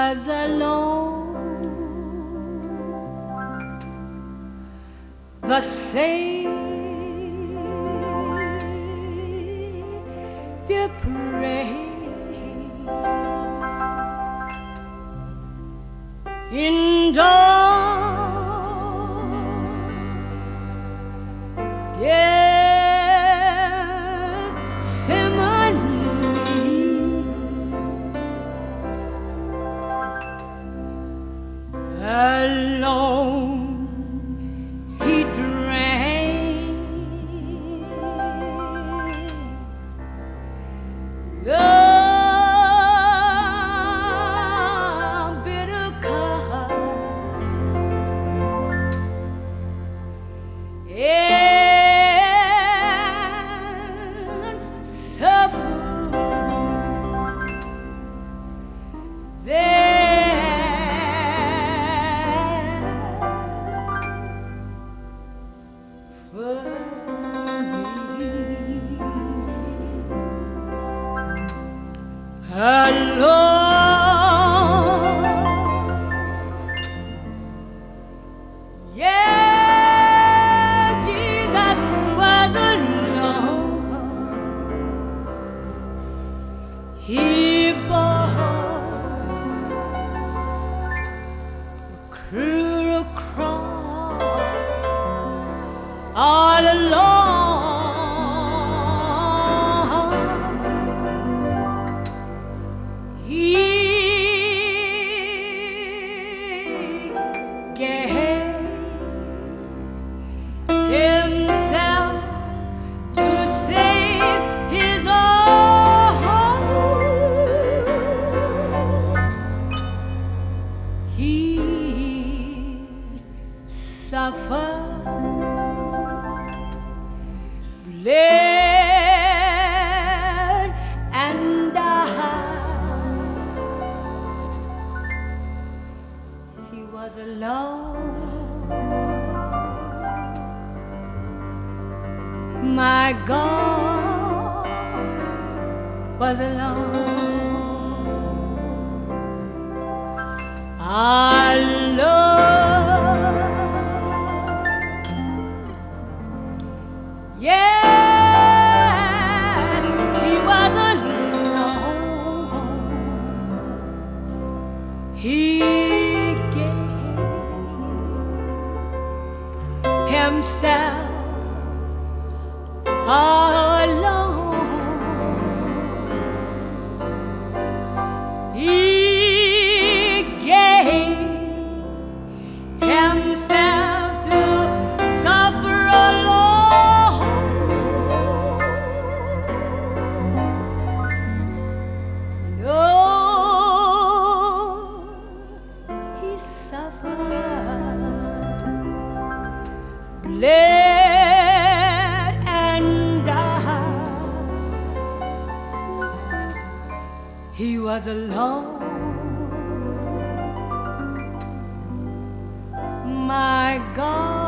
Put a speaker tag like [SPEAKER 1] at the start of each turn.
[SPEAKER 1] was alone, the Savior prayed in dawn, Gethsemane. Alone he drank the bitter cup and suffered alone, yeah, Jesus was alone. He bore the cruel cross all alone. Himself to save his own. He suffered, bled, and died. He was alone. My God was alone. Alone, yes, he was alone. He gave himself alone. He gave himself to suffer alone. Oh, he suffered, bled, and died. He was alone. My God